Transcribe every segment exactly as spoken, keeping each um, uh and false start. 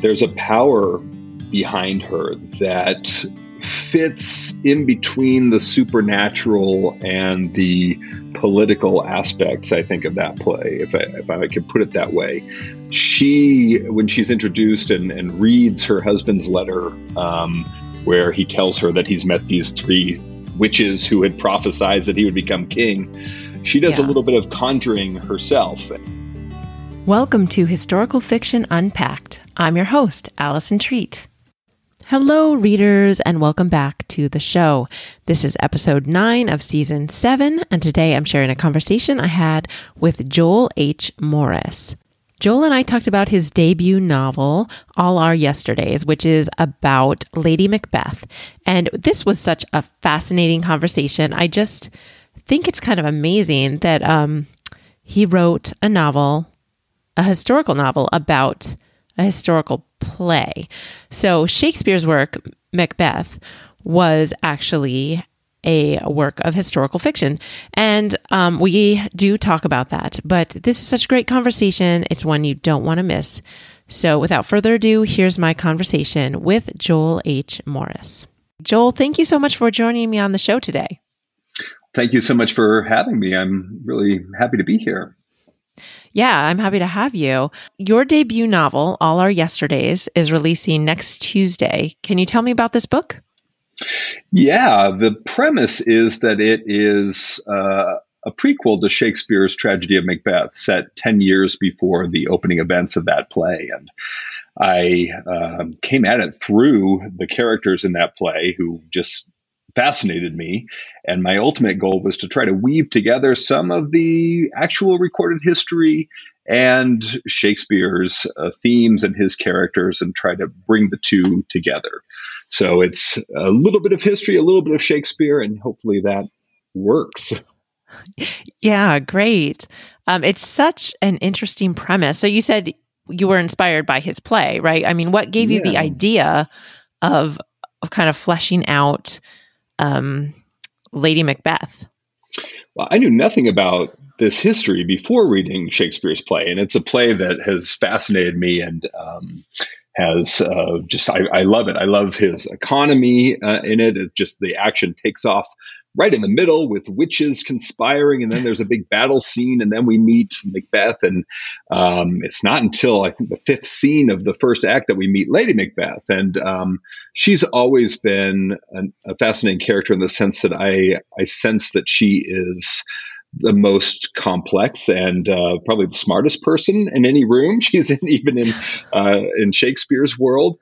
there's a power behind her that fits in between the supernatural and the political aspects, I think, of that play, if I, if I could put it that way. She, when she's introduced and, and reads her husband's letter, um, where he tells her that he's met these three witches who had prophesied that he would become king, she does yeah. a little bit of conjuring herself. Welcome to Historical Fiction Unpacked. I'm your host, Allison Treat. Hello, readers, and welcome back to the show. This is episode nine of season seven, and today I'm sharing a conversation I had with Joel H. Morris. Joel and I talked about his debut novel, All Our Yesterdays, which is about Lady Macbeth. And this was such a fascinating conversation. I just think it's kind of amazing that um, he wrote a novel, a historical novel about a historical play. So Shakespeare's work, Macbeth, was actually a work of historical fiction. And um, we do talk about that. But this is such a great conversation. It's one you don't want to miss. So without further ado, here's my conversation with Joel H. Morris. Joel, thank you so much for joining me on the show today. Thank you so much for having me. I'm really happy to be here. Yeah, I'm happy to have you. Your debut novel, All Our Yesterdays, is releasing next Tuesday. Can you tell me about this book? Yeah, the premise is that it is uh, a prequel to Shakespeare's tragedy of Macbeth, set ten years before the opening events of that play. And I uh, came at it through the characters in that play who just fascinated me. And my ultimate goal was to try to weave together some of the actual recorded history and Shakespeare's uh, themes and his characters and try to bring the two together. So it's a little bit of history, a little bit of Shakespeare, and hopefully that works. Yeah, great. Um, it's such an interesting premise. So you said you were inspired by his play, right? I mean, what gave you yeah. the idea of, of kind of fleshing out um, Lady Macbeth? Well, I knew nothing about this history before reading Shakespeare's play, and it's a play that has fascinated me and um, has uh, just, I, I love it. I love his economy uh, in it. It just, the action takes off right in the middle with witches conspiring, and then there's a big battle scene, and then we meet Macbeth, and um, it's not until I think the fifth scene of the first act that we meet Lady Macbeth, and um, she's always been an, a fascinating character in the sense that I, I sense that she is the most complex and uh, probably the smartest person in any room. She's in, even in uh, in Shakespeare's world,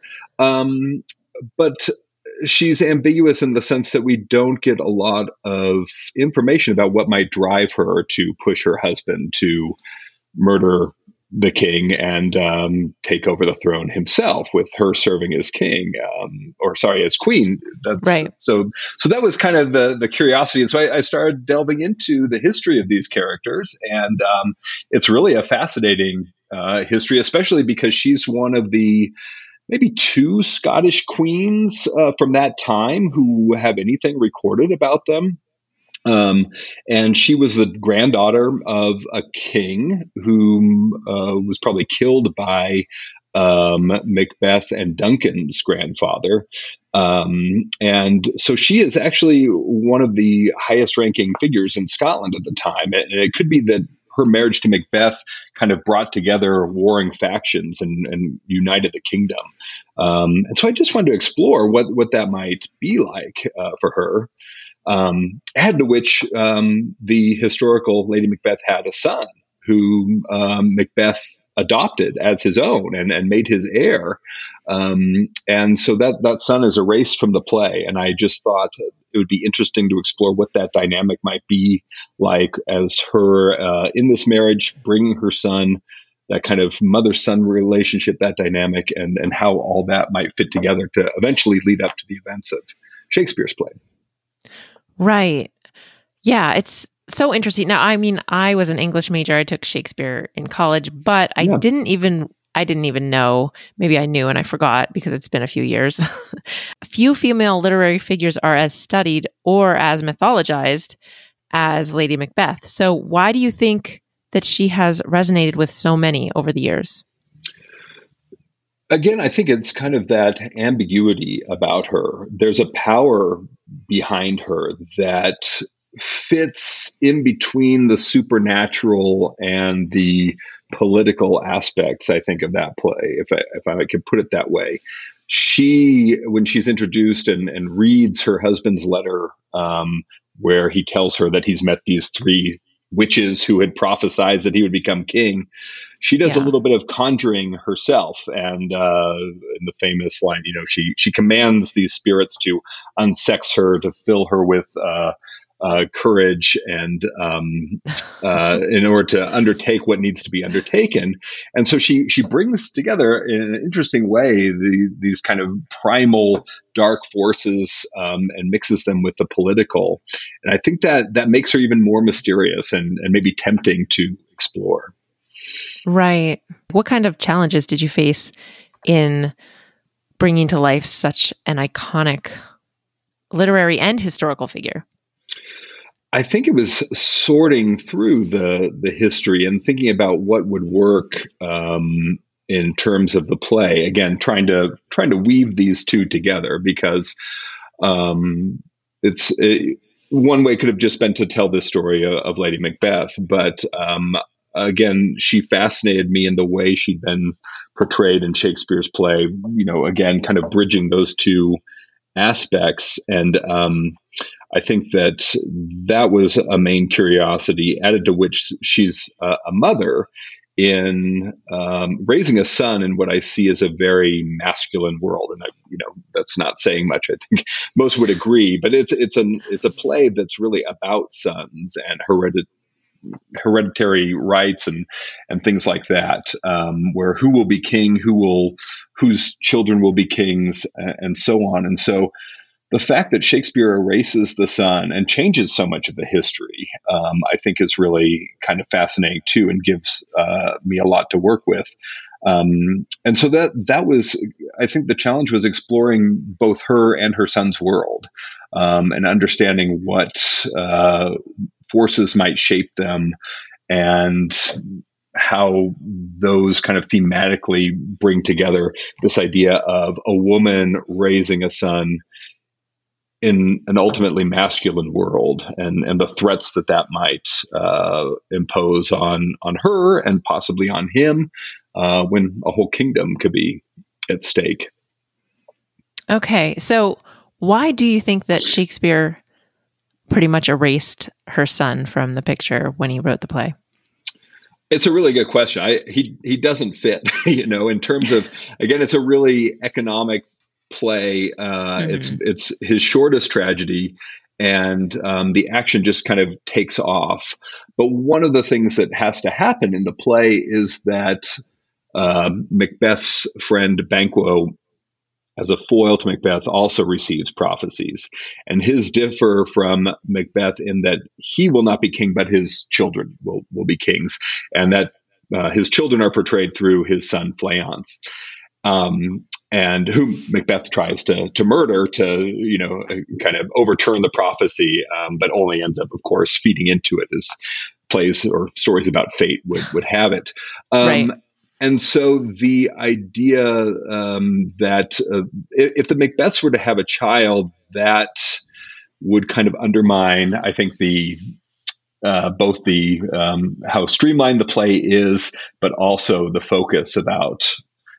um, but she's ambiguous in the sense that we don't get a lot of information about what might drive her to push her husband to murder the king and um, take over the throne himself, with her serving as king, um, or sorry, as queen. That's, right. So, so that was kind of the the curiosity, and so I, I started delving into the history of these characters, and um, it's really a fascinating uh, history, especially because she's one of the maybe two Scottish queens uh, from that time who have anything recorded about them. Um, and she was the granddaughter of a king who uh, was probably killed by um, Macbeth and Duncan's grandfather. Um, and so she is actually one of the highest ranking figures in Scotland at the time. And it could be that her marriage to Macbeth kind of brought together warring factions and, and united the kingdom. Um, and so I just wanted to explore what, what that might be like uh, for her. Um, add to which um, the historical Lady Macbeth had a son who um, Macbeth adopted as his own and, and made his heir. Um, and so that, that son is erased from the play. And I just thought it would be interesting to explore what that dynamic might be like as her uh, in this marriage, bringing her son, that kind of mother-son relationship, that dynamic, and, and how all that might fit together to eventually lead up to the events of Shakespeare's play. Right. Yeah, it's so interesting. Now, I mean, I was an English major. I took Shakespeare in college, but I yeah. didn't even, I didn't even know, maybe I knew and I forgot because it's been a few years. Few female literary figures are as studied or as mythologized as Lady Macbeth. So why do you think that she has resonated with so many over the years? Again, I think it's kind of that ambiguity about her. There's a power behind her that fits in between the supernatural and the political aspects, I think, of that play, if I, if I could put it that way. She, when she's introduced and, and reads her husband's letter, um, where he tells her that he's met these three witches who had prophesied that he would become king, she does yeah. a little bit of conjuring herself. And uh, in the famous line, you know, she she commands these spirits to unsex her, to fill her with uh, uh, courage, and um, uh, in order to undertake what needs to be undertaken. And so she she brings together in an interesting way the, these kind of primal dark forces um, and mixes them with the political. And I think that that makes her even more mysterious and, and maybe tempting to explore. Right. What kind of challenges did you face in bringing to life such an iconic literary and historical figure? I think it was sorting through the the history and thinking about what would work um, in terms of the play. Again, trying to trying to weave these two together, because um, it's it, one way could have just been to tell this story of, of Lady Macbeth, but um, again, she fascinated me in the way she'd been portrayed in Shakespeare's play. You know, again, kind of bridging those two aspects. And um, I think that that was a main curiosity, added to which she's a, a mother in um, raising a son in what I see as a very masculine world. And I, you know, that's not saying much. I think most would agree, but it's it's an it's a play that's really about sons and hereditary hereditary rights and and things like that, um, where who will be king, who will whose children will be kings, and, and so on. And so the fact that Shakespeare erases the son and changes so much of the history, um, I think is really kind of fascinating too, and gives uh, me a lot to work with. Um, and so that that was, I think the challenge was exploring both her and her son's world, um, and understanding what uh, forces might shape them, and how those kind of thematically bring together this idea of a woman raising a son in an ultimately masculine world, and, and the threats that that might uh, impose on on her and possibly on him, uh, when a whole kingdom could be at stake. Okay, so why do you think that Shakespeare pretty much erased her son from the picture when he wrote the play? It's a really good question. I, he he doesn't fit, you know, in terms of, again, it's a really economic play. Uh, mm-hmm. It's it's his shortest tragedy, and um, the action just kind of takes off. But one of the things that has to happen in the play is that uh, Macbeth's friend Banquo, as a foil to Macbeth, also receives prophecies, and his differ from Macbeth in that he will not be king, but his children will will be kings, and that uh, his children are portrayed through his son Fleance. Um, and whom Macbeth tries to to murder to, you know, kind of overturn the prophecy, um, but only ends up, of course, feeding into it, as plays or stories about fate would, would have it. Um, right. And so the idea um, that uh, if, if the Macbeths were to have a child, that would kind of undermine, I think, the uh, both the um, how streamlined the play is, but also the focus about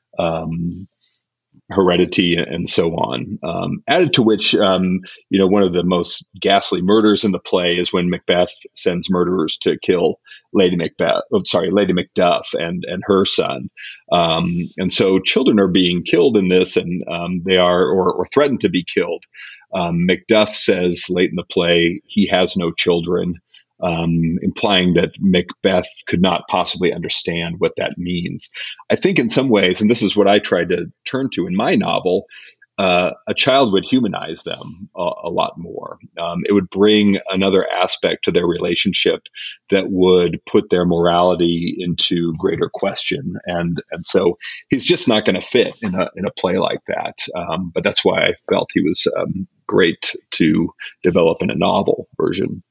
um, heredity and so on. Um, added to which, um, you know, one of the most ghastly murders in the play is when Macbeth sends murderers to kill Lady Macbeth, oh, sorry, Lady Macduff and and her son. Um, and so children are being killed in this, and um, they are or, or threatened to be killed. Um, Macduff says late in the play he has no children, um, implying that Macbeth could not possibly understand what that means. I think in some ways, and this is what I tried to turn to in my novel, uh, a child would humanize them a, a lot more. Um, it would bring another aspect to their relationship that would put their morality into greater question. And and so he's just not going to fit in a in a play like that. Um, but that's why I felt he was um, great to develop in a novel version.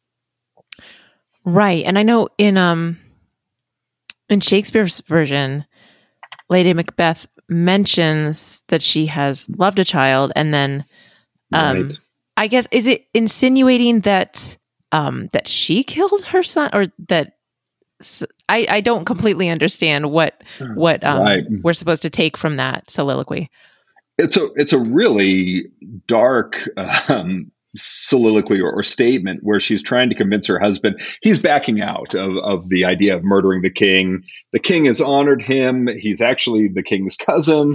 Right. And I know in um in Shakespeare's version, Lady Macbeth mentions that she has loved a child, and then um, Right. I guess, is it insinuating that um, that she killed her son, or that I, I don't completely understand what what um, Right. we're supposed to take from that soliloquy. It's a it's a really dark um, soliloquy or, or statement where she's trying to convince her husband. He's backing out of, of the idea of murdering the king. The king has honored him. He's actually the king's cousin.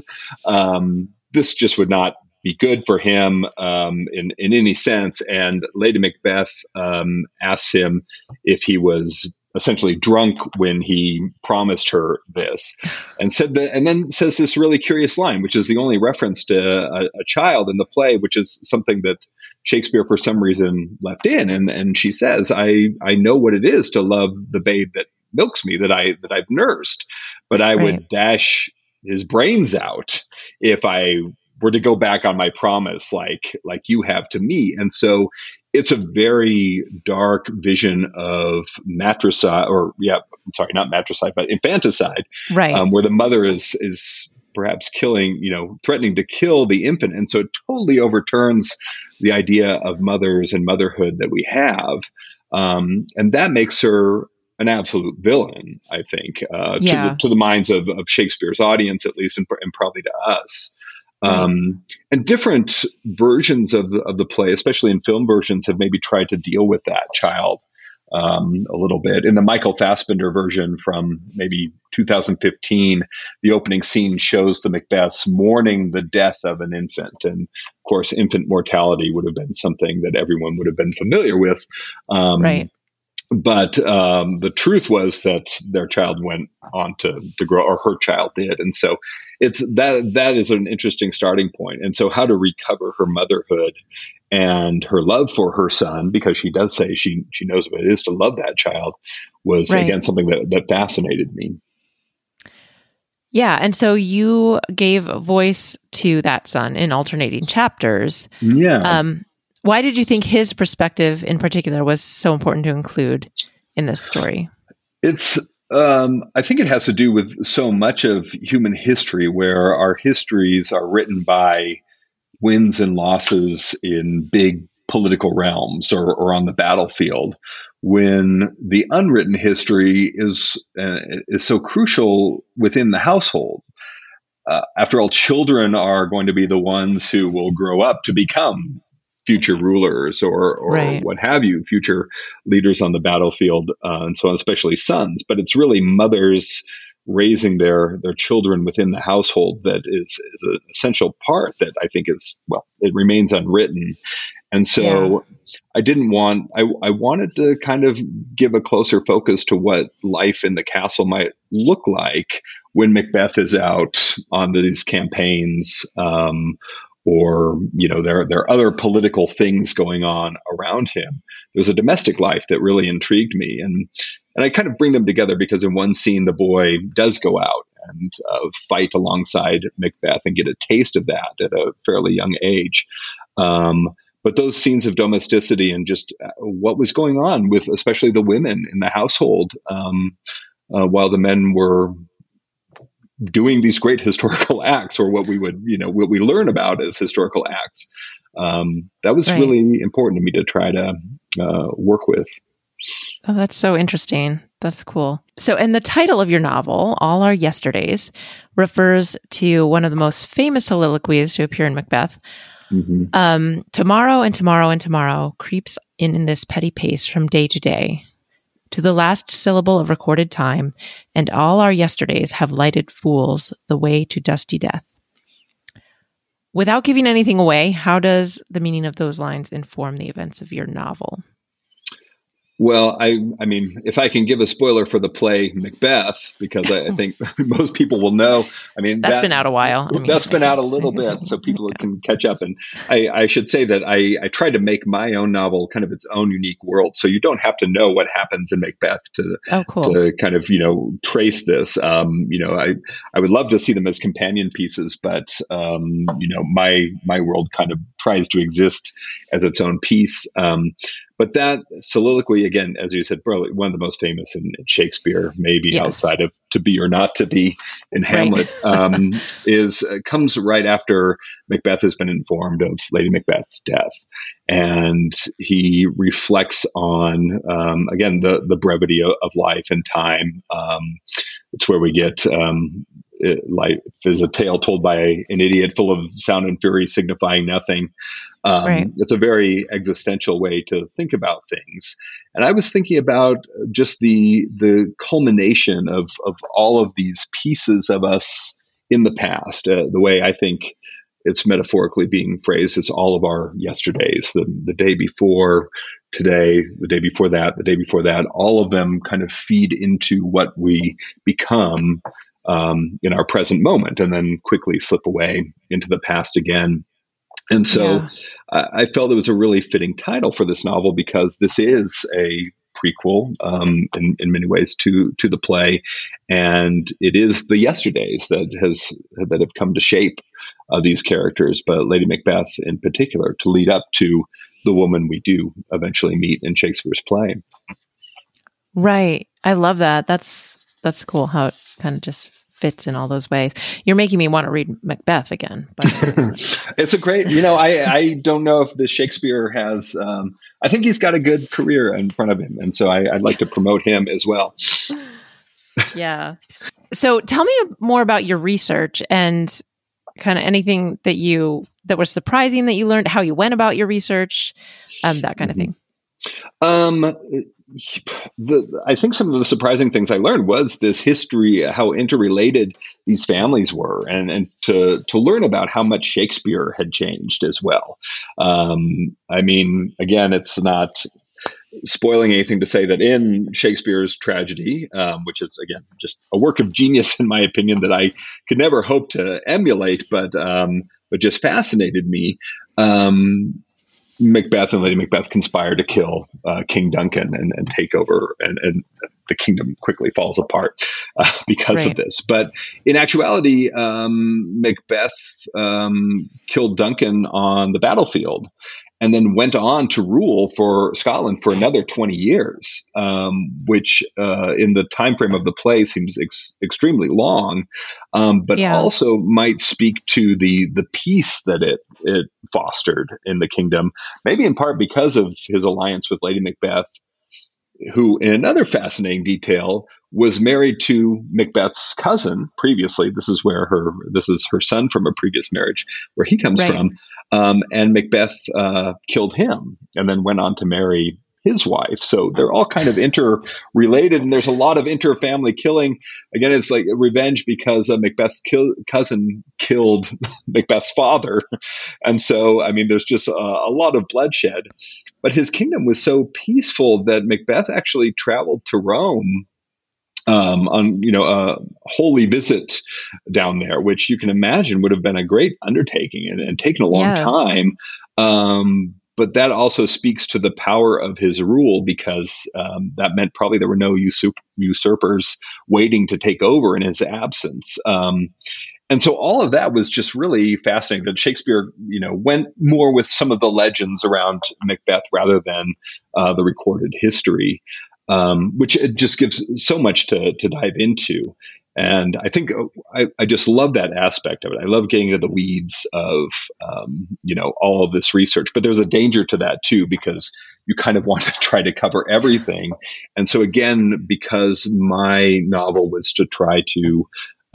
Um, this just would not be good for him um, in in any sense. And Lady Macbeth um, asks him if he was essentially drunk when he promised her this, and said that, and then says this really curious line, which is the only reference to a, a child in the play, which is something that Shakespeare for some reason left in. And and she says, I I know what it is to love the babe that milks me, that I that I've nursed, but I Right. would dash his brains out if I were to go back on my promise like like you have to me. And so it's a very dark vision of matricide, or yeah, I'm sorry, not matricide, but infanticide, Right. um, where the mother is is perhaps killing, you know, threatening to kill the infant. And so it totally overturns the idea of mothers and motherhood that we have. Um, and that makes her an absolute villain, I think, uh, Yeah. to, the, to the minds of, of Shakespeare's audience, at least, and, and probably to us. Um, and different versions of the, of the play, especially in film versions, have maybe tried to deal with that child um, a little bit. In the Michael Fassbender version from maybe two thousand fifteen, the opening scene shows the Macbeths mourning the death of an infant. And of course, infant mortality would have been something that everyone would have been familiar with. Um, Right. But um, the truth was that their child went on to, to grow, or her child did. And so it's that that is an interesting starting point. And so how to recover her motherhood and her love for her son, because she does say she she knows what it is to love that child, was, Right. again, something that, that fascinated me. Yeah. And so you gave voice to that son in alternating chapters. Yeah. Um, why did you think his perspective in particular was so important to include in this story? It's, um, I think it has to do with so much of human history, where our histories are written by wins and losses in big political realms or, or on the battlefield, when the unwritten history is uh, is so crucial within the household. Uh, after all, children are going to be the ones who will grow up to become future rulers or, or Right. what have you, future leaders on the battlefield, uh, and so on, especially sons. But it's really mothers raising their their children within the household that is, is an essential part that I think is, well, it remains unwritten. And so Yeah. I didn't want, I, I wanted to kind of give a closer focus to what life in the castle might look like when Macbeth is out on these campaigns, um, or, you know, there, there are other political things going on around him. There's a domestic life that really intrigued me. And, and I kind of bring them together because in one scene, the boy does go out and uh, fight alongside Macbeth and get a taste of that at a fairly young age. Um, but those scenes of domesticity and just what was going on with especially the women in the household, um, uh, while the men were doing these great historical acts, or what we would, you know, what we learn about as historical acts. Um, that was Right. really important to me to try to uh, work with. Oh, that's so interesting. That's cool. So, and the title of your novel, All Our Yesterdays, refers to one of the most famous soliloquies to appear in Macbeth. Mm-hmm. Um, tomorrow and tomorrow and tomorrow creeps in in this petty pace from day to day, to the last syllable of recorded time, and all our yesterdays have lighted fools the way to dusty death. Without giving anything away, how does the meaning of those lines inform the events of your novel? Well, I, I mean, if I can give a spoiler for the play Macbeth, because I, I think most people will know. I mean, That's that, been out a while. I mean, that's been I out a guess. little bit, so people can catch up. And I, I should say that I, I tried to make my own novel kind of its own unique world, so you don't have to know what happens in Macbeth to Oh, cool. to kind of, you know, trace this. Um, you know, I I would love to see them as companion pieces, but um, you know, my my world kind of tries to exist as its own piece. Um, but that soliloquy, again, as you said, probably one of the most famous in, in Shakespeare, maybe yes. outside of To Be or Not to Be in Hamlet, right. um, is uh, comes right after Macbeth has been informed of Lady Macbeth's death. And he reflects on, um, again, the, the brevity of, of life and time. Um, it's where we get um, it, life is a tale told by an idiot, full of sound and fury, signifying nothing. Um, right. It's a very existential way to think about things. And I was thinking about just the the culmination of, of all of these pieces of us in the past, uh, the way I think it's metaphorically being phrased, it's all of our yesterdays, the, the day before today, the day before that, the day before that, all of them kind of feed into what we become um, in our present moment and then quickly slip away into the past again. And so yeah. uh, I felt it was a really fitting title for this novel because this is a prequel um, in, in many ways to to the play, and it is the yesterdays that has that have come to shape uh, these characters, but Lady Macbeth in particular, to lead up to the woman we do eventually meet in Shakespeare's play. Right, I love that. That's that's cool how it kind of just fits in all those ways. You're making me want to read Macbeth again. It's a great, you know, I, I don't know if the Shakespeare has, um, I think he's got a good career in front of him. And so I, I'd like to promote him as well. Yeah. So tell me more about your research and kind of anything that you, that was surprising that you learned, how you went about your research, um, that kind of thing. Um, the, I think some of the surprising things I learned was this history, how interrelated these families were, and, and to, to learn about how much Shakespeare had changed as well. Um, I mean, again, it's not spoiling anything to say that in Shakespeare's tragedy, um, which is, again, just a work of genius, in my opinion, that I could never hope to emulate, but, um, but just fascinated me. Um, Macbeth and Lady Macbeth conspire to kill uh, King Duncan and, and take over, and, and the kingdom quickly falls apart uh, because right. of this. But in actuality, um, Macbeth um, killed Duncan on the battlefield and then went on to rule for Scotland for another twenty years, um, which uh, in the time frame of the play seems ex- extremely long, um, but yeah. also might speak to the the peace that it it fostered in the kingdom, maybe in part because of his alliance with Lady Macbeth, who, in another fascinating detail, was married to Macbeth's cousin previously. This is where her, this is her son from a previous marriage, where he comes right. from. Um, and Macbeth uh, killed him and then went on to marry his wife. So they're all kind of interrelated, and there's a lot of inter-family killing. Again, it's like revenge because uh, Macbeth's kill- cousin killed Macbeth's father. And so, I mean, there's just a, a lot of bloodshed. But his kingdom was so peaceful that Macbeth actually traveled to Rome um, on, you know, a holy visit down there, which you can imagine would have been a great undertaking and, and taken a long yes. time. Um, But that also speaks to the power of his rule, because um, that meant probably there were no usurp- usurpers waiting to take over in his absence. Um, and so all of that was just really fascinating, that Shakespeare, you know, went more with some of the legends around Macbeth rather than uh, the recorded history, um, which it just gives so much to, to dive into. And I think I, I just love that aspect of it. I love getting into the weeds of, um, you know, all of this research. But there's a danger to that, too, because you kind of want to try to cover everything. And so, again, because my novel was to try to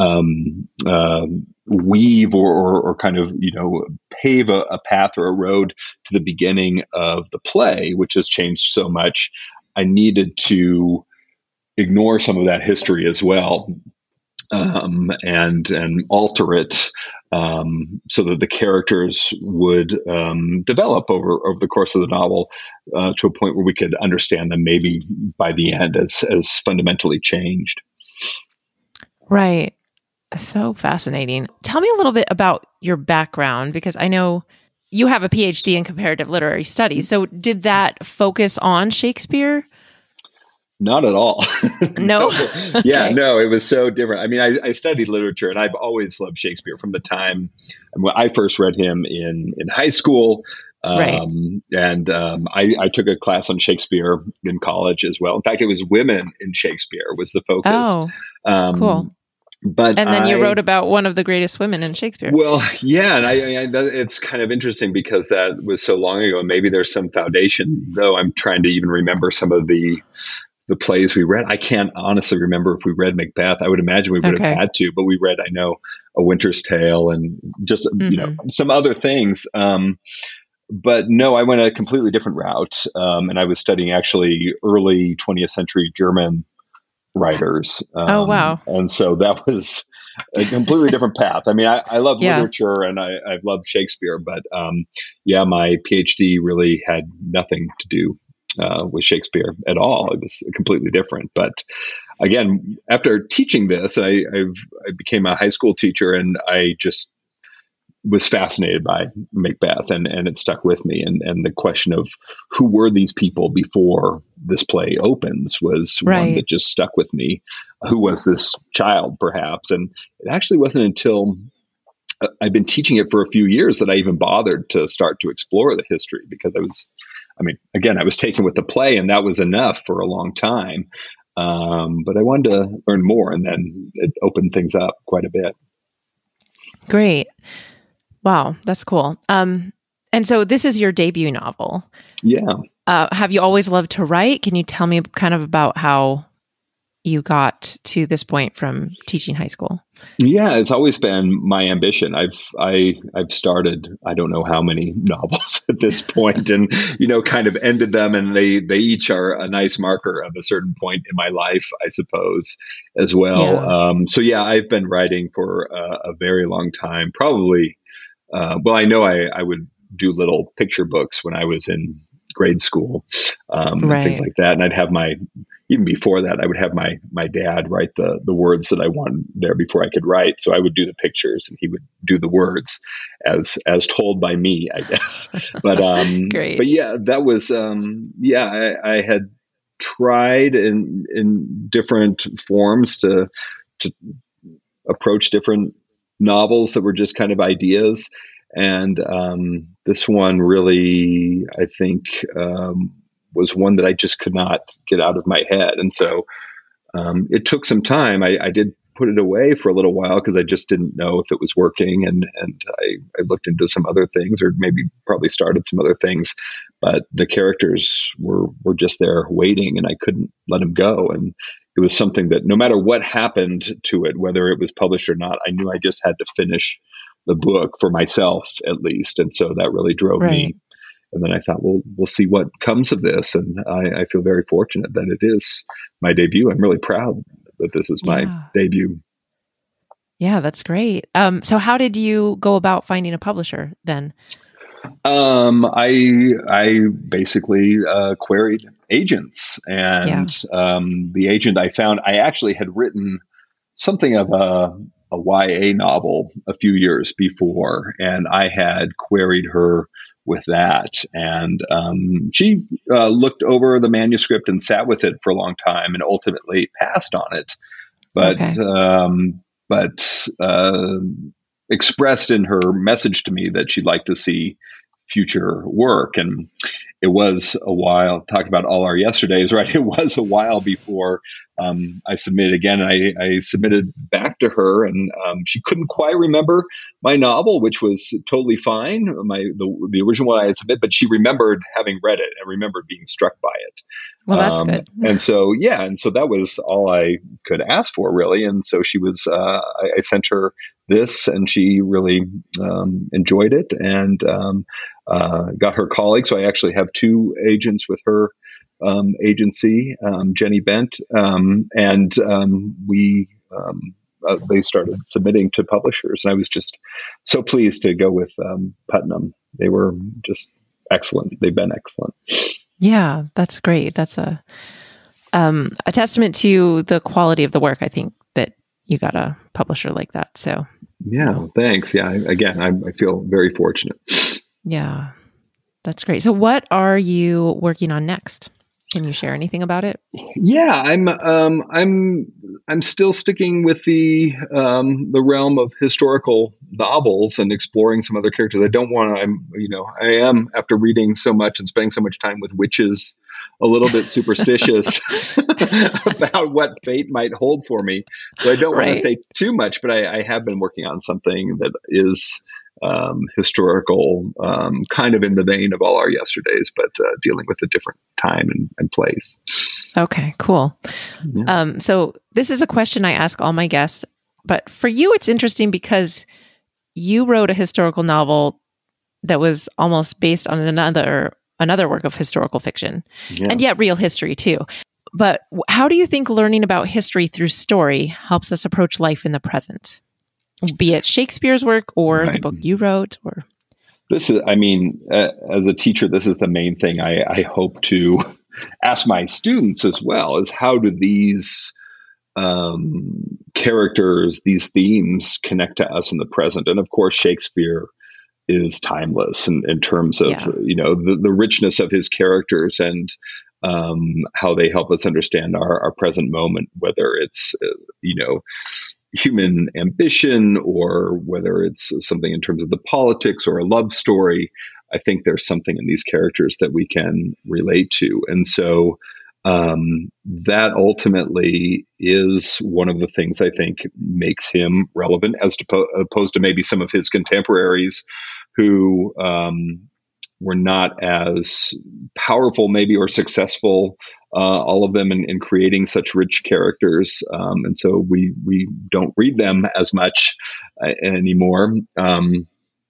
um, uh, weave or, or, or kind of, you know, pave a, a path or a road to the beginning of the play, which has changed so much, I needed to ignore some of that history as well. Um, and and alter it um, so that the characters would um, develop over, over the course of the novel uh, to a point where we could understand them maybe by the end as as fundamentally changed. Right. So fascinating. Tell me a little bit about your background, because I know you have a P H D in comparative literary studies. So did that focus on Shakespeare? Not at all. No? Okay. Yeah, no, it was so different. I mean, I, I studied literature, and I've always loved Shakespeare from the time when I first read him in, in high school. Um, Right. And um, I, I took a class on Shakespeare in college as well. In fact, it was women in Shakespeare was the focus. Oh, cool. Um, but And then you I, wrote about one of the greatest women in Shakespeare. well, yeah, and I, I that, it's kind of interesting because that was so long ago. Maybe there's some foundation, though. I'm trying to even remember some of the the plays we read. I can't honestly remember if we read Macbeth. I would imagine we would Okay. have had to, but we read, I know, A Winter's Tale and just Mm-hmm. you know some other things. Um, but no, I went a completely different route, um, and I was studying actually early twentieth century German writers. Um, Oh, wow. And so that was a completely different path. I mean, I, I love Yeah. literature and I, I've loved Shakespeare, but um, yeah, my PhD really had nothing to do uh, with Shakespeare at all. It was completely different. But again, after teaching this, I, I've, I became a high school teacher, and I just was fascinated by Macbeth, and, and it stuck with me. And, and the question of who were these people before this play opens was Right. one that just stuck with me. Who was this child, perhaps? And it actually wasn't until uh, I'd been teaching it for a few years that I even bothered to start to explore the history, because I was, I mean, again, I was taken with the play, and that was enough for a long time. Um, but I wanted to learn more, and then it opened things up quite a bit. Great. Wow, that's cool. Um, and so this is your debut novel. Yeah. Uh, have you always loved to write? Can you tell me kind of about how you got to this point from teaching high school? Yeah, it's always been my ambition. I've I I've started I don't know how many novels at this point, and you know, kind of ended them, and they they each are a nice marker of a certain point in my life, I suppose, as well. Yeah. Um, so yeah, I've been writing for a, a very long time. Probably, uh, well, I know I I would do little picture books when I was in grade school, um, and Right. things like that, and I'd have my even before that, I would have my my dad write the the words that I wanted there before I could write. So I would do the pictures, and he would do the words as as told by me, I guess. But um, Great. but yeah, that was um, yeah. I, I had tried in in different forms to to approach different novels that were just kind of ideas, and um, this one really, I think. Um, was one that I just could not get out of my head. And so um, it took some time. I, I did put it away for a little while because I just didn't know if it was working. And, and I, I looked into some other things, or maybe probably started some other things, but the characters were, were just there waiting, and I couldn't let them go. And it was something that no matter what happened to it, whether it was published or not, I knew I just had to finish the book for myself at least. And so that really drove Right. me. And then I thought, well, we'll see what comes of this. And I, I feel very fortunate that it is my debut. I'm really proud that this is my Yeah. debut. Yeah, that's great. Um, so how did you go about finding a publisher then? Um, I I basically uh, queried agents, and yeah. um, the agent I found, I actually had written something of a, a Y A novel a few years before, and I had queried her with that. And um, she uh, looked over the manuscript and sat with it for a long time, and ultimately passed on it. But Okay. um, but uh, expressed in her message to me that she'd like to see future work. And it was a while, talking about all our yesterdays, right? It was a while before um, I submitted again. I, I submitted back to her, and um, she couldn't quite remember my novel, which was totally fine. My the, the original one I had submitted, but she remembered having read it and remembered being struck by it. Well, that's um, good. And so, yeah, and so that was all I could ask for, really. And so she was, uh, I, I sent her this, and she really um, enjoyed it, and um, uh, got her colleague. So I actually have two agents with her um, agency, um, Jenny Bent, um, and um, we um, uh, they started submitting to publishers, and I was just so pleased to go with um, Putnam. They were just excellent. They've been excellent. Yeah, that's great. That's a um, a testament to the quality of the work. I think that you got a publisher like that. So yeah, well, thanks. Yeah, I, again, I, I feel very fortunate. Yeah, that's great. So what are you working on next? Can you share anything about it? Yeah, I'm um, I'm I'm still sticking with the um, the realm of historical novels and exploring some other characters. I don't want to. I'm you know I am, after reading so much and spending so much time with witches, a little bit superstitious about what fate might hold for me. So I don't right. want to say too much, but I, I have been working on something that is um, historical, um, kind of in the vein of All Our Yesterdays, but uh, dealing with a different time and, and place. Okay, cool. Yeah. Um, so this is a question I ask all my guests, but for you, it's interesting because you wrote a historical novel that was almost based on another another work of historical fiction, yeah. and yet real history too. But how do you think learning about history through story helps us approach life in the present? Be it Shakespeare's work or right. the book you wrote, or this is, I mean, uh, as a teacher, this is the main thing I, I hope to ask my students as well, is how do these um, characters, these themes connect to us in the present? And of course, Shakespeare is timeless in, in terms of, yeah. you know, the, the richness of his characters and um, how they help us understand our, our present moment, whether it's, uh, you know, human ambition or whether it's something in terms of the politics or a love story. I think there's something in these characters that we can relate to. And so um, that ultimately is one of the things I think makes him relevant, as to, opposed to maybe some of his contemporaries who um, were not as powerful maybe or successful, uh, all of them in, in creating such rich characters. Um, and so we we don't read them as much uh, anymore. Um,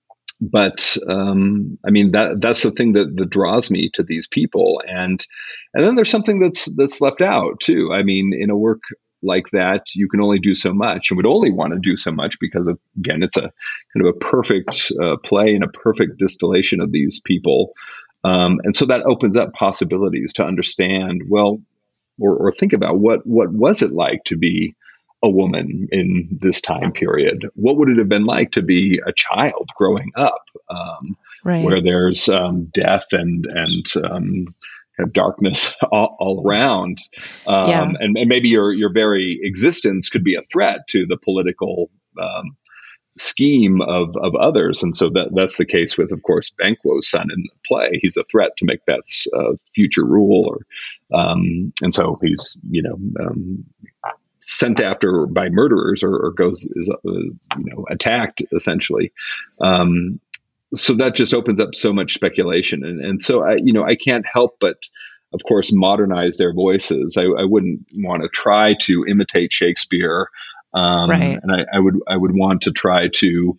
but um, I mean, that that's the thing that, that draws me to these people. And and then there's something that's that's left out too. I mean, in a work like that, you can only do so much and would only want to do so much because of, again, it's a kind of a perfect uh, play and a perfect distillation of these people. Um, and so that opens up possibilities to understand, well, or, or think about what, what was it like to be a woman in this time period? What would it have been like to be a child growing up, um, right. where there's um, death and, and, um, darkness all, all around, um, yeah. and, and maybe your your very existence could be a threat to the political um, scheme of of others. And so that that's the case with, of course, Banquo's son in the play. He's a threat to Macbeth's uh, future rule, or um, and so he's you know um, sent after by murderers, or, or goes is uh, you know attacked essentially. Um, So that just opens up so much speculation. And, and so, I, you know, I can't help but, of course, modernize their voices. I, I wouldn't want to try to imitate Shakespeare. Um, right. And I, I would I would want to try to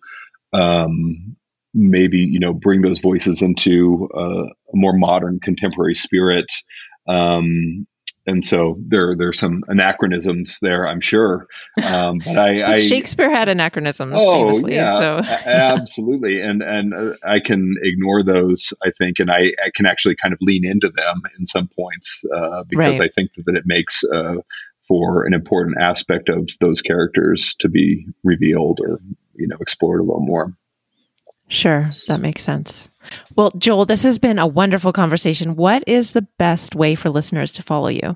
um, maybe, you know, bring those voices into uh, a more modern contemporary spirit. Um, and so there there's some anachronisms there, I'm sure. Um, but I, I Shakespeare had anachronisms oh, famously. Yeah, so. absolutely. And and uh, I can ignore those, I think, and I, I can actually kind of lean into them in some points uh, because right. I think that, that it makes uh, for an important aspect of those characters to be revealed or, you know, explored a little more. Sure, that makes sense. Well, Joel, this has been a wonderful conversation. What is the best way for listeners to follow you?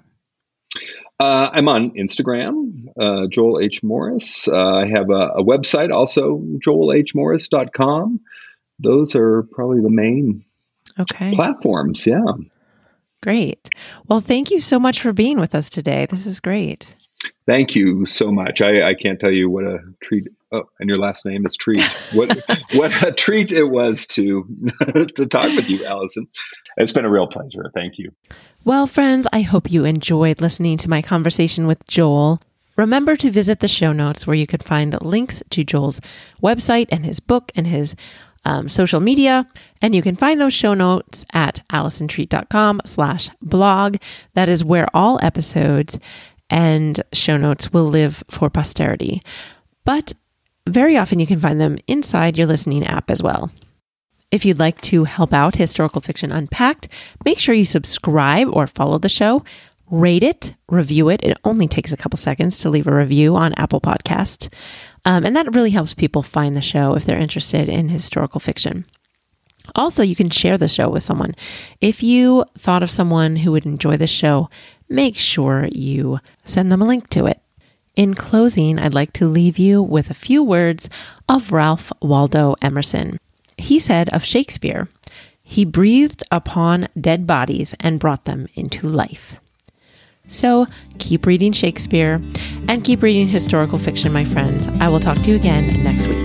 Uh, I'm on Instagram, uh, Joel H. Morris. Uh, I have a, a website also, joel h morris dot com. Those are probably the main okay. platforms. Yeah. Great. Well, thank you so much for being with us today. This is great. Thank you so much. I, I can't tell you what a treat. Oh, and your last name is Treat. What what a treat it was to to talk with you, Allison. It's been a real pleasure. Thank you. Well, friends, I hope you enjoyed listening to my conversation with Joel. Remember to visit the show notes where you can find links to Joel's website and his book and his um, social media. And you can find those show notes at allisontreat.com slash blog. That is where all episodes and show notes will live for posterity. But very often you can find them inside your listening app as well. If you'd like to help out Historical Fiction Unpacked, make sure you subscribe or follow the show, rate it, review it. It only takes a couple seconds to leave a review on Apple Podcasts. Um, and that really helps people find the show if they're interested in historical fiction. Also, you can share the show with someone. If you thought of someone who would enjoy the show, make sure you send them a link to it. In closing, I'd like to leave you with a few words of Ralph Waldo Emerson. He said of Shakespeare, "He breathed upon dead bodies and brought them into life." So keep reading Shakespeare and keep reading historical fiction, my friends. I will talk to you again next week.